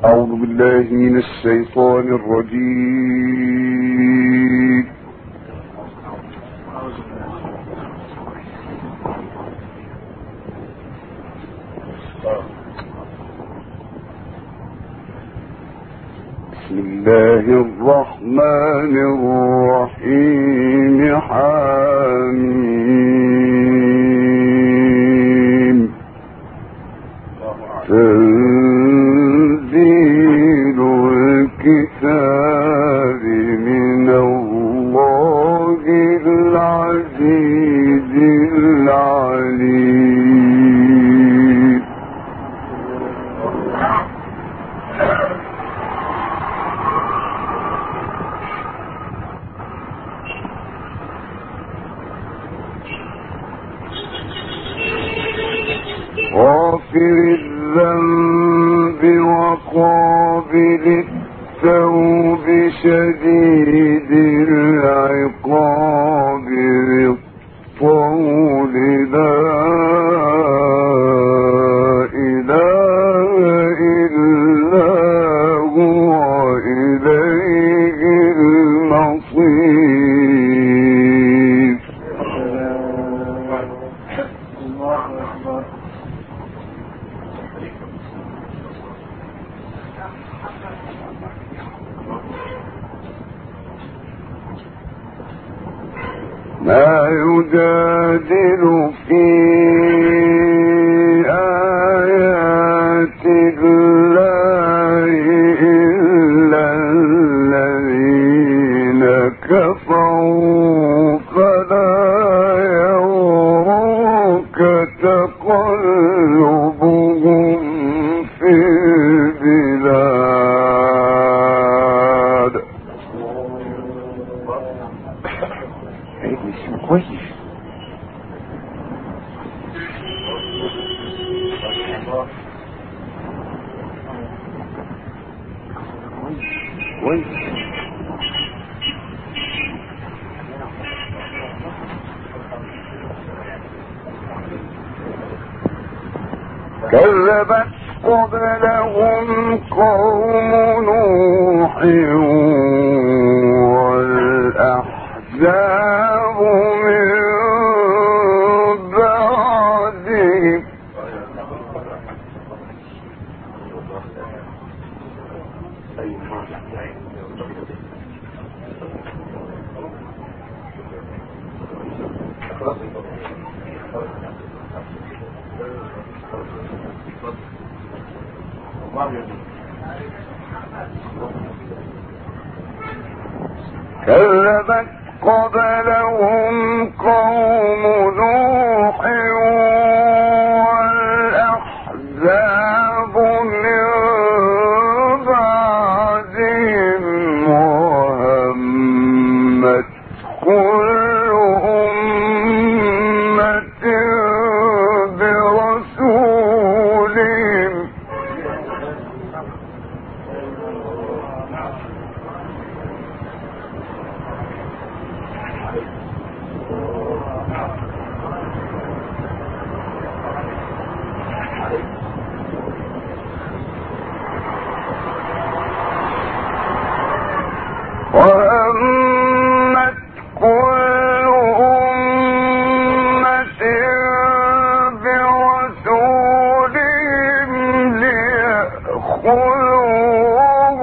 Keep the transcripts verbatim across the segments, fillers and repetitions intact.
أعوذ بالله من الشيطان الرجيم. بسم الله الرحمن الرحيم. حميم. تنزيل الكتاب من الله العزيز العليم. غافر الذنب وقابل التوب شديد العقاب بالطول لا إله إلا هو إليه المصير. ما يجادل في آيات الله إلا الذين كفروا فلا يغرك تقلبهم في البلاد. كويس. كويس. كذبت قبلهم قوم نوح والأحزاب من بعدهم. كذبت قبلهم قوم نوح والأحزاب من بعدهم وهمت كل أمة برسولهم وهمت كل أمة برسولهم ليأخذوه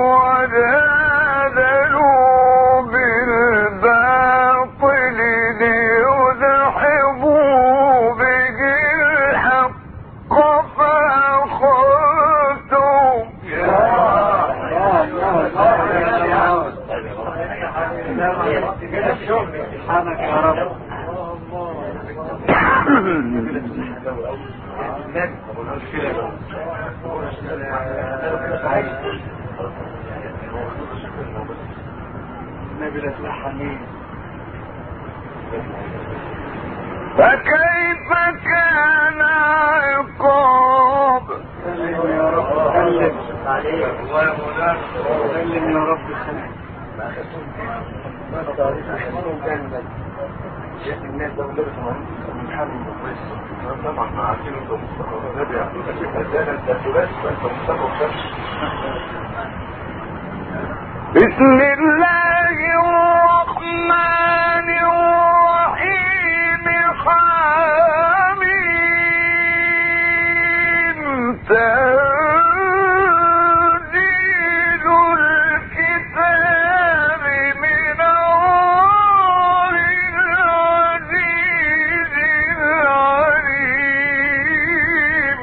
وجادلوا بالباطل ليدحضوا به الحق فأخذتهم. سبحانك يا رب. فكيف كان عقاب؟ سلم يا رب. سلم عليك الله يا مولانا. سلم يا رب. الناس ده ولبس من حرم طبعا ما عارفين انت مصطفى النبي يعطيك الأذان انت ثلاث فانت مصطفى بسم الله الرحمن الرحيم حميم تنزيل الكتاب من الله العزيز العليم.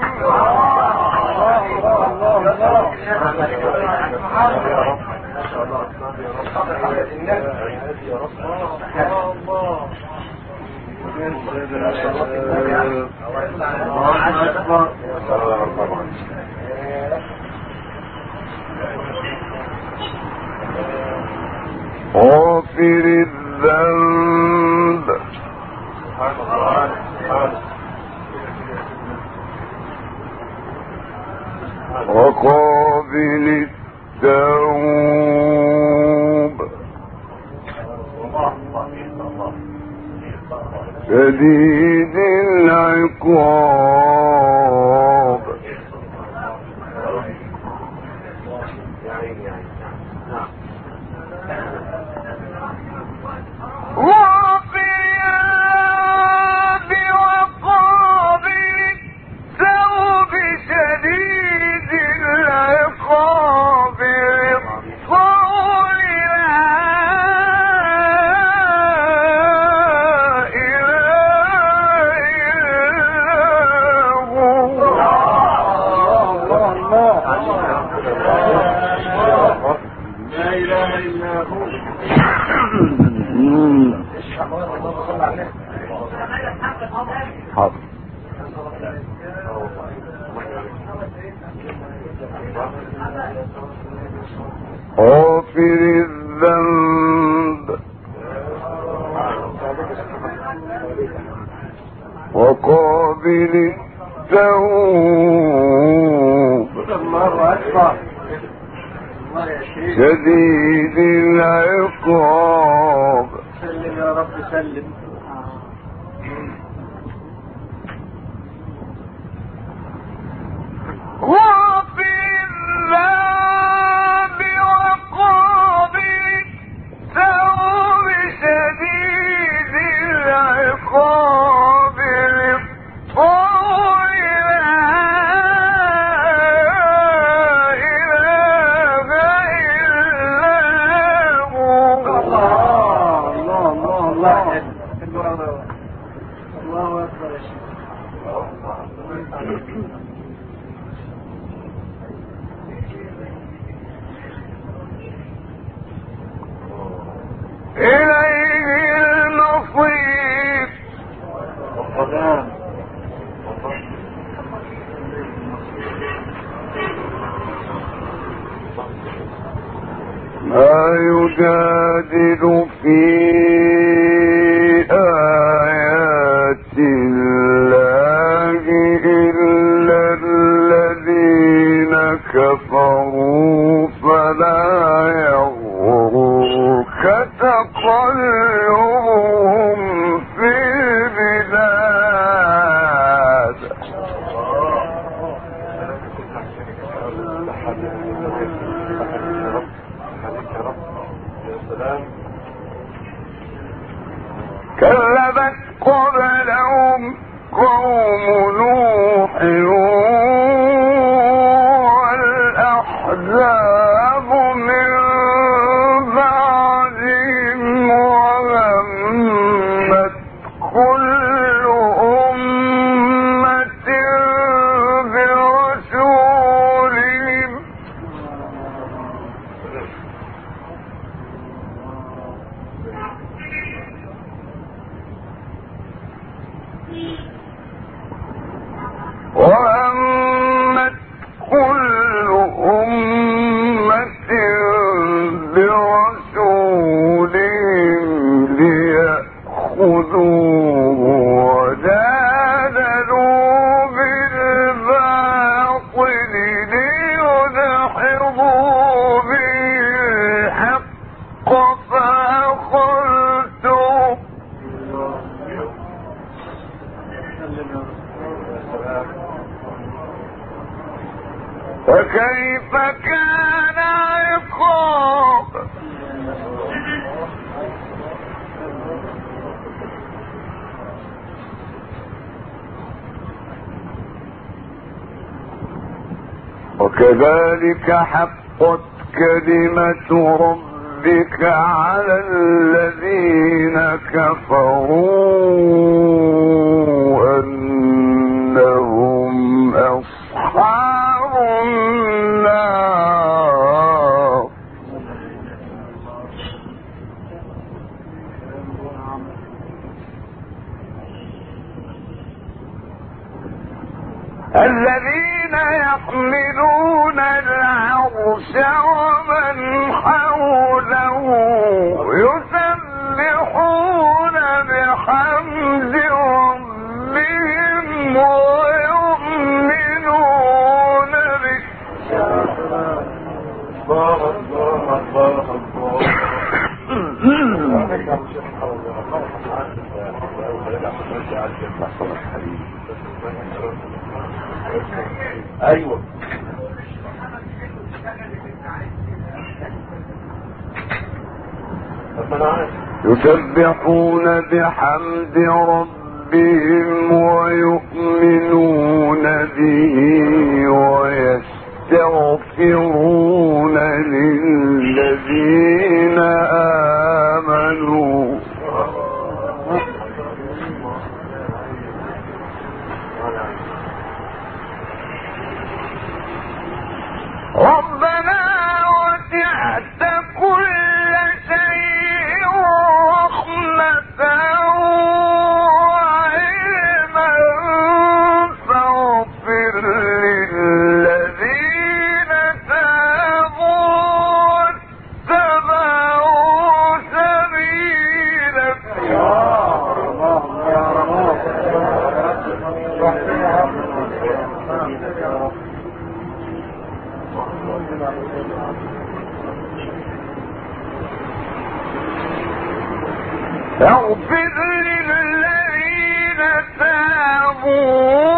غافر الذنب وقابل التوب شديد العقاب غافر الذنب وقابل التوب شديد العقاب. سلم يا رب سلم. ما يجادل في آيات الله إلا الذين كفروا فلا يغرك تقلبهم في البلاد. كذبت قبلهم قوم نوح والأحزاب من بعدهم وهمت كل أمة برسولهم وهمت كل أمة فكيف كان عقاب. وكذلك حقت كلمة ربك على الذين كفروا أنهم أصحاب النار. الذين يحملون العرش ومن حوله يسبحون بحمد ربهم ويؤمنون به. ايوه يسبحون بحمد ربهم ويؤمنون به ويستغفرون للذين آمنوا. ربنا وسعت كل شيء رحمة وعلما فاغفر للذين تابوا واتبعوا سبيلك. اغفر للذين تابوا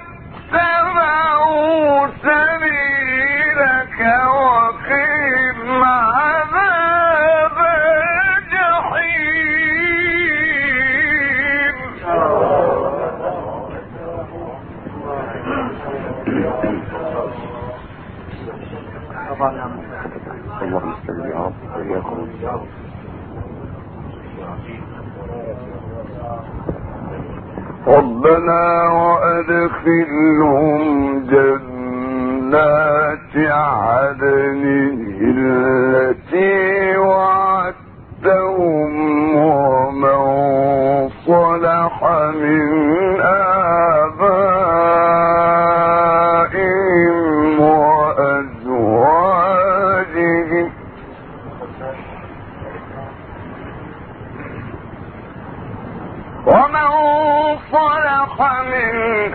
واتبعوا سبيلك وقهم عذاب الجحيم. اللهم صل يا رب وإياكم. ربنا وأدخلهم جنات عدن التي وعدتهم ومن صلح من آبائهم وأزواجهم ومن صلح من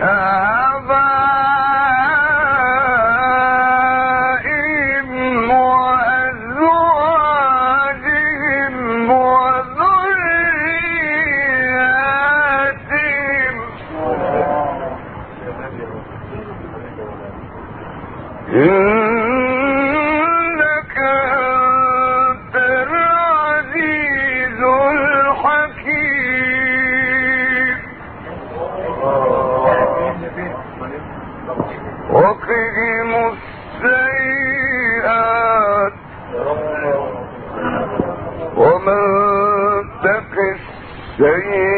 آبائهم وأزواجهم وذرياتهم إنك أنت العزيز الحكيم. وقهم السيئات ومن تق السيئات